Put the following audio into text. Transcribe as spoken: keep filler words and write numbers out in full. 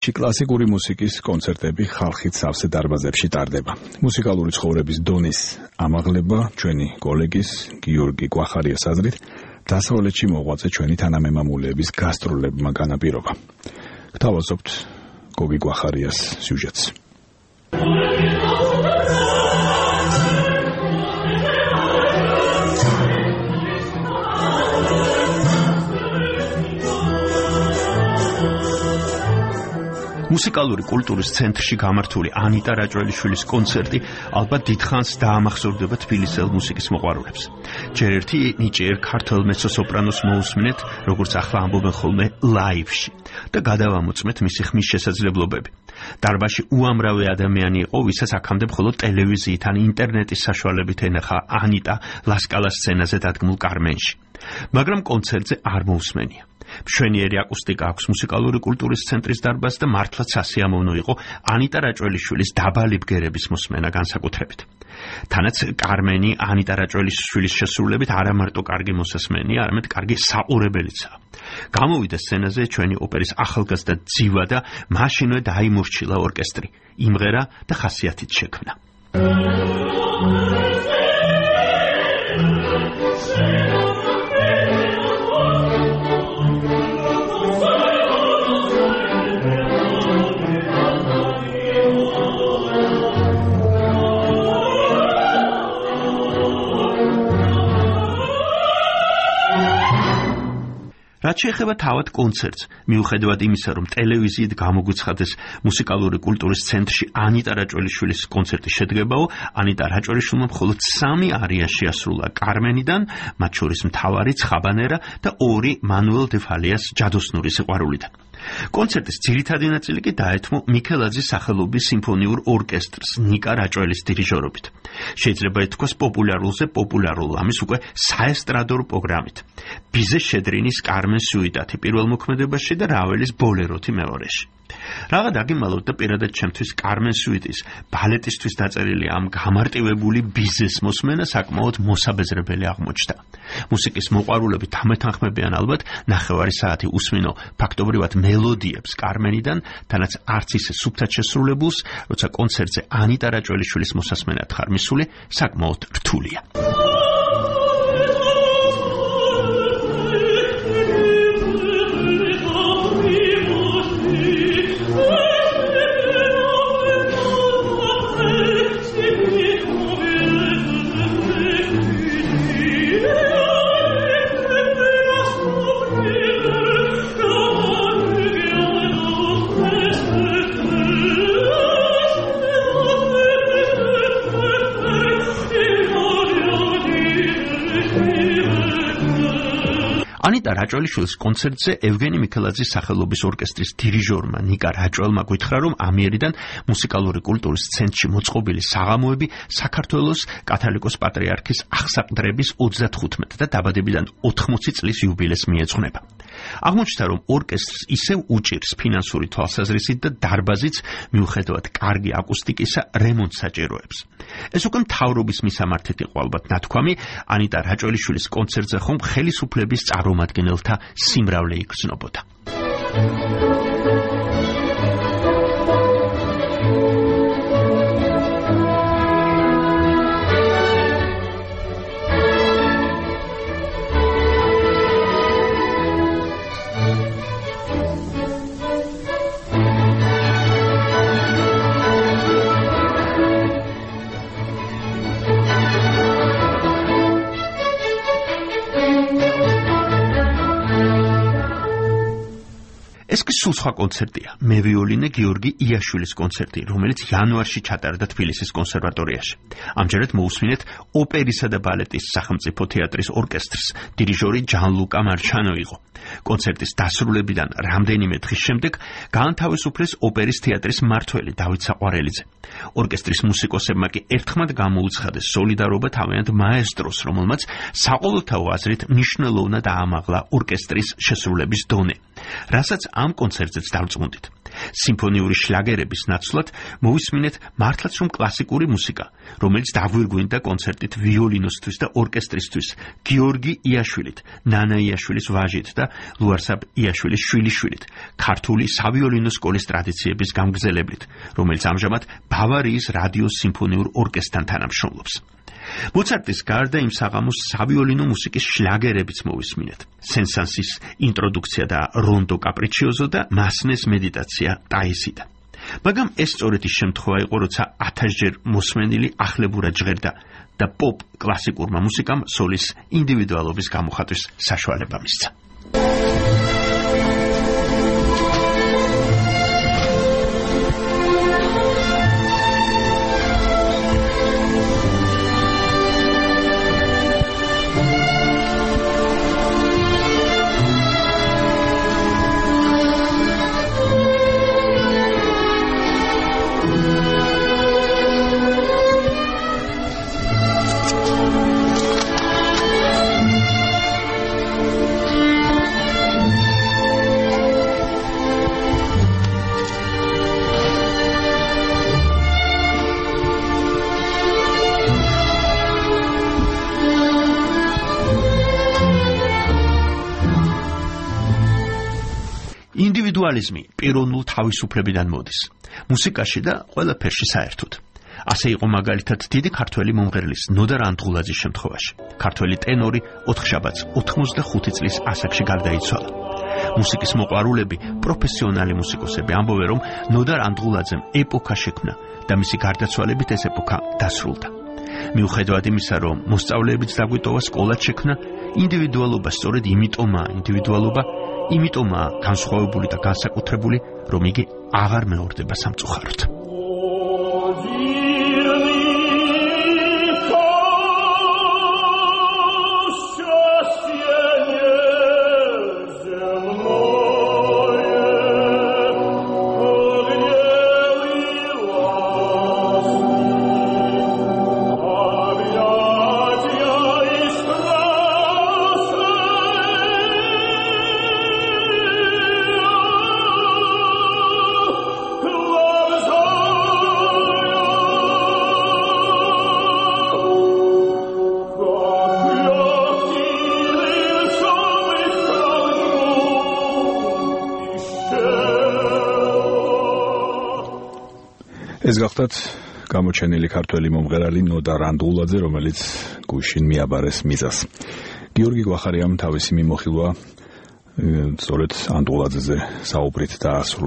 დღეებში კლასიკური მუსიკის კონცერტები ხალხით სავსე დარბაზებში ტარდება. მუსიკალური ცხოვრების დონის ამაღლება ჩვენი კოლეგის გიორგი გვახარიას აზრით დასავლეთში მოღვაწე ჩვენი თანამემამულეების გასტროლებმა განაპირობა. გთავაზობთ გოგი გვახარიას სიუჟეტს. მუსიკალური კულტურის ცენტრში გამართული ანიტა რაჭველიშვილის კონცერტი ალბათ დიდხანს დაამახსოვრდება თბილისელ მუსიკის მოყვარულებს. ჯერ ერთი ნიჭიერ ქართველ მეცო-სოპრანოს მოусმინეთ, როგორც ახლა ამბობენ ხოლმე ლაივში და გადავამოწმეთ მისი ხმის შესაძლებლობები. დარბაზში უამრავი ადამიანი იყო, ვისაც აქამდე მხოლოდ ტელევიზიით ან ინტერნეტის საშუალებით ენახა ანიტა ლასკალას სცენაზე დადგმულ კარმენში. მაგრამ კონცერტზე არ მოусმენია. მშვენიერი აკუსტიკა აქვს მუსიკალური კულტურის ცენტრის დარბაზს და მართლაც სასიამოვნო იყო ანიტა რაჭველიშვილის დაბალი ბგერების მოსმენა განსაკუთრებით. თანაც კარმენი ანიტა რაჭველიშვილის შესრულებით არა მარტო კარგი მოსასმენია, არამედ კარგი საყურებელიცაა. გამოვიდა სცენაზე ჩვენი ოპერის ახალგაზრდა ძივა და მაშინვე დაიმორჩილა ორკესტრი, იმღერა და ხასიათით შექმნა. რაც შეეხება თავად კონცერტს, მიუხედავად იმისა, რომ ტელევიზიით გამოგვიცხადეს მუსიკალური კულტურის ცენტრში ანიტა რაჭველიშვილის კონცერტი შედგებაო, ანიტა რაჭველიშვილმა მხოლოდ სამი არია შეასრულა კარმენიდან, მათ შორის მთავარი ცხაბანერა და ორი მანუელ დე ფალიას ჯადოსნური სიყვარულიდან. კონცერტის ძირითადი ნაწილი კი დაეთმო მიქელაძის სახელობის სიმფონიურ ორკესტრს ნიკა რაჭველის დირიჟორობით. შეიძლება ითქვას პოპულარულზე პოპულარულ, ამის უკვე საესტრადო პროგრამით. ბიზე შედრინის კარმენ სუიტათი პირველ მოქმედებაში და რაველის ბოლეროთი მეორეში. რაღა დაგიმალოთ და პირადად ჩემთვის კარმენ სუიტის ბალეტისთვის დაწერილი ამ გამარტივებული ბიზეს მოსმენა საკმაოდ მოსაბეზრებელი აღმოჩნდა. მუსიკის მოყვარულები თამეთანხმებიან ალბათ ნახევარი საათი უსმინო ფაქტობრივად მელოდიებს კარმენიდან, თანაც არც ისე სუფთად შესრულებულს, როცა კონცერტზე ანიტა რაჭველიშვილის მოსასმენად ხარ მისული, საკმაოდ რთულია. ანიტა რაჭველიშვილის კონცერტზე ევგენი მიქელაძის სახელობის ორკესტრის დირიჟორმა ნიკა რაჭველმა გითხრა, რომ ამიერიდან მუსიკალური კულტურის ცენტრში მოწყობილი საღამოები საქართველოს კათოლიკოს პატრიარქის აღსაყდრების ოცდათხუთმეტ და დაბადებიდან ოთხმოცი წლის იუბილეს მიეძღვნება. აღმოჩნდა, რომ ორკესტრს ისევ უჭირს ფინანსური თვალსაზრისით და დარბაზიც მიუხედავად კარგი აკუსტიკისა რემონტს საჭიროებს. ეს უკვე მთავრობის მისამართით იყო ალბათ ნათქვამი, ანიტა რაჭველიშვილის კონცერტზე ხომ ხელისუფლების წარმომადგენელთა სიმრავლე იგრძნობოდა. ეს კი სულ სხვა კონცერტია. მე ვიოლინე გიორგი იაშვილის კონცერტი, რომელიც იანვარში ჩატარდა თბილისის კონსერვატორიაში. ამჯერად მოусმინეთ ოპერისა და ბალეტის სახელმწიფო თეატრის ორკესტრს. დირიჟორი ჯანლუკა მარჩანო იყო. კონცერტის დასრულებიდან რამდენიმე დღის შემდეგ გაანთავისუფლეს ოპერის თეატრის მმართველი დავით საყვარელიძე. ორკესტრის მუსიკოსებმა კი ერთხმად გამოუცხადეს სოლიდარობა თავიანთ მაესტროს, რომელმაც საყოველთაო აზრით მნიშვნელოვნად აამაღლა ორკესტრის შესრულების დონე. რასაც ამ ამ კონცერტზეც დავწმუნდით. სიმფონიური შლაგერების ნაცვლად მოვისმინეთ მართლაც რომ კლასიკური მუსიკა, რომელიც დაგვირგვინდა კონცერტით ვიოლინოსთვის და ორკესტრისთვის, გიორგი იაშვილით, ნანა იაშვილის ვაჟით და ლუარსაბ იაშვილის შვილიშვილით, ქართული სავიოლინო სკოლის ტრადიციების გამგზელებლით, რომელიც ამჟამად ბავარიის რადიოს სიმფონიურ ორკესტრთან თანამშრომლობს. მოცარტის გარდა იმ საღამოს სავიოლინო მუსიკის შლაგერებიც მოვისმინეთ. სენ-სანსის ინტროდუქცია და რონდო კაპრიჩიოზო და მასნეს მედიტაცია ტაისიდან. მაგრამ ეს სწორედ ის შემთხვევა იყო, როცა ათასჯერ მოსმენილი ახლებურად ჟღერდა და პოპ კლასიკურმა მუსიკამ სოლის ინდივიდუალობის გამოხატვის საშუალება მისცა. ინდივიდუალიზმი პიროვნულ თავისუფლებიდან მოდის. მუსიკაში და ყველაფერში საერთოდ. ასე იყო მაგალითად დიდი ქართველი მომღერლის ნოდარ ანდღულაძის შემთხვევაში. ქართველი ტენორი ოთხშაბათს ოთხმოცდახუთი წლის ასაკში გარდაიცვალა. მუსიკის მოყვარულები, პროფესიონალი მუსიკოსები ამბობენ, რომ ნოდარ ანდღულაძემ ეპოქა შექმნა და მისი გარდაცვალებით ეს ეპოქა დასრულდა. მიუხედავად იმისა, რომ მოსწავლეებიც დაგვიტოვა, სკოლაც შექმნა, ინდივიდუალობა სწორედ იმიტომაა ინდივიდუალობა, იმიტომაა განსხვავებული და განსაკუთრებული, რომ იგი აღარ მეორდება სამწუხაროდ. ეს გახდათ გამოჩენილი ქართველი მომღერალი ნოდარ ანდღულაძე, რომელიც გუშინ მიაბარეს მიზას. გიორგი გვახარიამ თავისი მიმოხილვა სწორედ ანდღულაძეზე საუბრით დაასრულა.